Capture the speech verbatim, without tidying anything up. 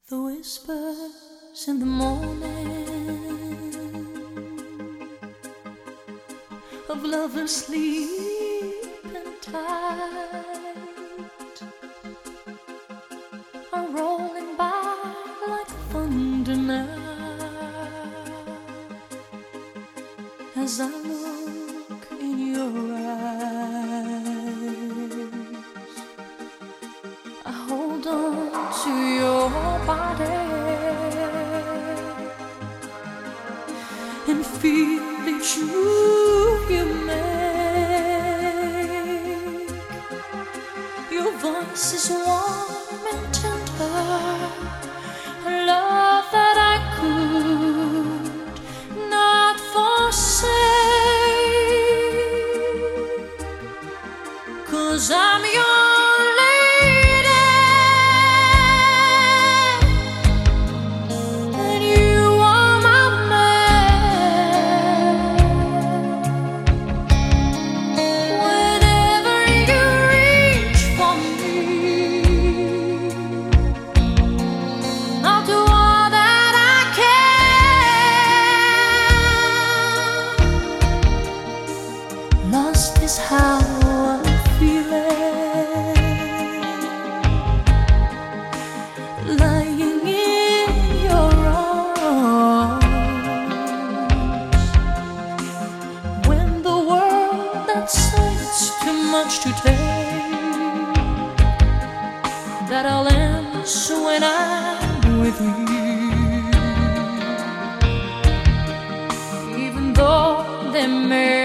The whispers in the morning of lovers sleeping tight are rolling by like thunder now as I look in your eyes. I hold on to your body and feel each move you make. Your voice is warm and tender, a love that I could not forsake, 'cause I'm your lost is how I'm feeling, lying in your arms, when the world that says too much to take, that all ends when I'm with you, even though they may